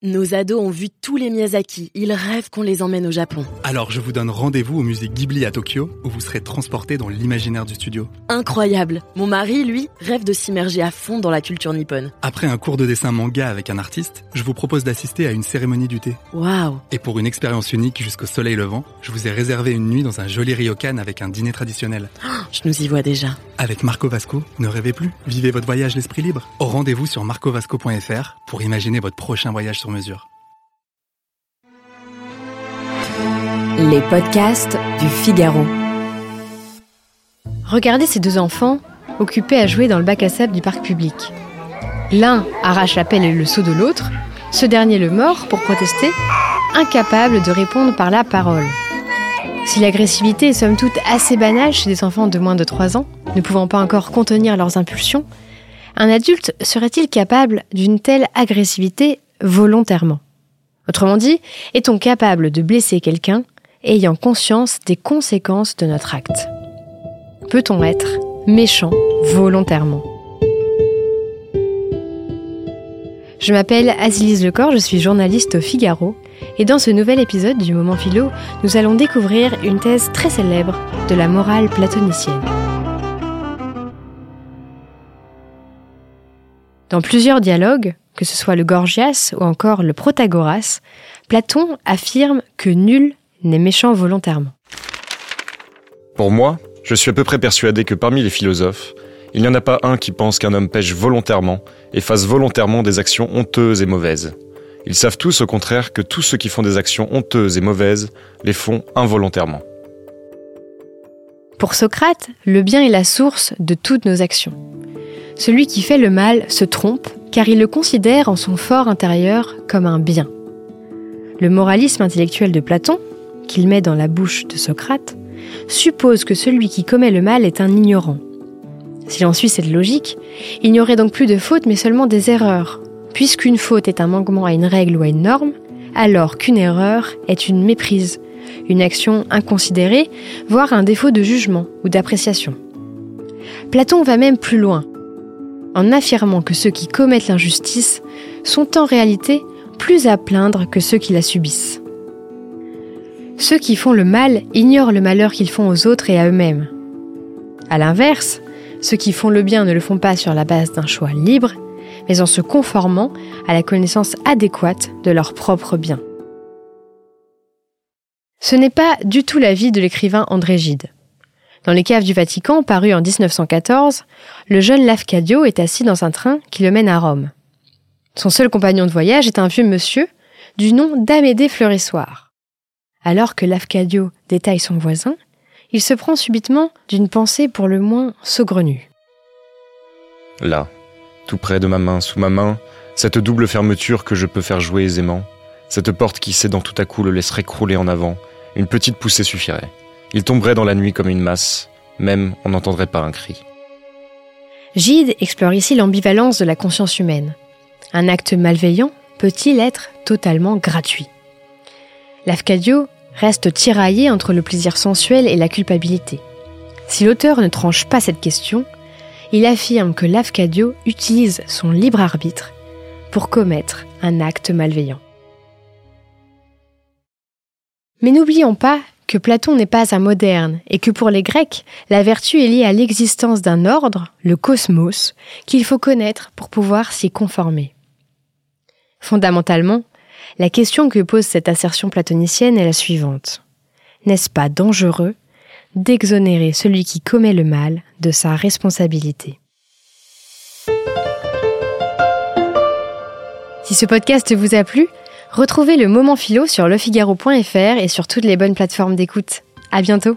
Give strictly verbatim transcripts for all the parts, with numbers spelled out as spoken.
Nos ados ont vu tous les Miyazaki, ils rêvent qu'on les emmène au Japon. Alors je vous donne rendez-vous au musée Ghibli à Tokyo, où vous serez transportés dans l'imaginaire du studio. Incroyable. Mon mari, lui, rêve de s'immerger à fond dans la culture nippone. Après un cours de dessin manga avec un artiste, je vous propose d'assister à une cérémonie du thé. Waouh. Et pour une expérience unique jusqu'au soleil levant, je vous ai réservé une nuit dans un joli ryokan avec un dîner traditionnel. Oh, je nous y vois déjà. Avec Marco Vasco, ne rêvez plus, vivez votre voyage l'esprit libre. Au rendez-vous sur marco vasco point f r pour imaginer votre prochain voyage sur mesure. Les podcasts du Figaro. Regardez ces deux enfants, occupés à jouer dans le bac à sable du parc public. L'un arrache la pelle et le seau de l'autre, ce dernier le mord pour protester, incapable de répondre par la parole. Si l'agressivité est somme toute assez banale chez des enfants de moins de trois ans, ne pouvant pas encore contenir leurs impulsions, un adulte serait-il capable d'une telle agressivité volontairement ? Autrement dit, est-on capable de blesser quelqu'un ayant conscience des conséquences de notre acte ? Peut-on être méchant volontairement ? Je m'appelle Azilise Lecor, je suis journaliste au Figaro, et dans ce nouvel épisode du Moment Philo, nous allons découvrir une thèse très célèbre de la morale platonicienne. Dans plusieurs dialogues, que ce soit le Gorgias ou encore le Protagoras, Platon affirme que nul n'est méchant volontairement. Pour moi, je suis à peu près persuadé que parmi les philosophes, il n'y en a pas un qui pense qu'un homme pêche volontairement et fasse volontairement des actions honteuses et mauvaises. Ils savent tous au contraire que tous ceux qui font des actions honteuses et mauvaises les font involontairement. Pour Socrate, le bien est la source de toutes nos actions. Celui qui fait le mal se trompe car il le considère en son fort intérieur comme un bien. Le moralisme intellectuel de Platon, qu'il met dans la bouche de Socrate, suppose que celui qui commet le mal est un ignorant. Si l'on suit cette logique, il n'y aurait donc plus de fautes mais seulement des erreurs. Puisqu'une faute est un manquement à une règle ou à une norme, alors qu'une erreur est une méprise, une action inconsidérée, voire un défaut de jugement ou d'appréciation. Platon va même plus loin, en affirmant que ceux qui commettent l'injustice sont en réalité plus à plaindre que ceux qui la subissent. Ceux qui font le mal ignorent le malheur qu'ils font aux autres et à eux-mêmes. À l'inverse, ceux qui font le bien ne le font pas sur la base d'un choix libre, mais en se conformant à la connaissance adéquate de leur propre bien. Ce n'est pas du tout l'avis de l'écrivain André Gide. Dans les caves du Vatican, paru en dix-neuf cent quatorze, le jeune Lafcadio est assis dans un train qui le mène à Rome. Son seul compagnon de voyage est un vieux monsieur du nom d'Amédée Fleuressoir. Alors que Lafcadio détaille son voisin, il se prend subitement d'une pensée pour le moins saugrenue. Là, tout près de ma main, sous ma main, cette double fermeture que je peux faire jouer aisément, cette porte qui cédant tout à coup le laisserait crouler en avant, une petite poussée suffirait. Il tomberait dans la nuit comme une masse, même on n'entendrait pas un cri. Gide explore ici l'ambivalence de la conscience humaine. Un acte malveillant peut-il être totalement gratuit ? Lafcadio reste tiraillé entre le plaisir sensuel et la culpabilité. Si l'auteur ne tranche pas cette question, il affirme que Lafcadio utilise son libre arbitre pour commettre un acte malveillant. Mais n'oublions pas que Platon n'est pas un moderne et que pour les Grecs, la vertu est liée à l'existence d'un ordre, le cosmos, qu'il faut connaître pour pouvoir s'y conformer. Fondamentalement, la question que pose cette assertion platonicienne est la suivante. N'est-ce pas dangereux d'exonérer celui qui commet le mal de sa responsabilité ? Si ce podcast vous a plu, retrouvez le Moment Philo sur lefigaro point f r et sur toutes les bonnes plateformes d'écoute. À bientôt!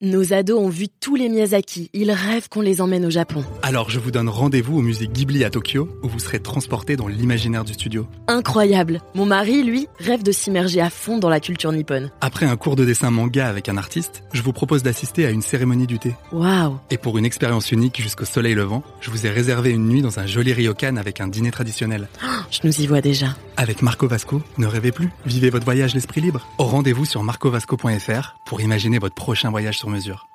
Nos ados ont vu tous les Miyazaki. Ils rêvent qu'on les emmène au Japon. Alors je vous donne rendez-vous au musée Ghibli à Tokyo, où vous serez transportés dans l'imaginaire du studio. Incroyable. Mon mari, lui, rêve de s'immerger à fond dans la culture nippone. Après un cours de dessin manga avec un artiste, je vous propose d'assister à une cérémonie du thé. Waouh. Et pour une expérience unique jusqu'au soleil levant, je vous ai réservé une nuit dans un joli ryokan avec un dîner traditionnel. Oh, je nous y vois déjà. Avec Marco Vasco, ne rêvez plus, vivez votre voyage l'esprit libre. Au rendez-vous sur marco vasco point f r pour imaginer votre prochain voyage sur mesure.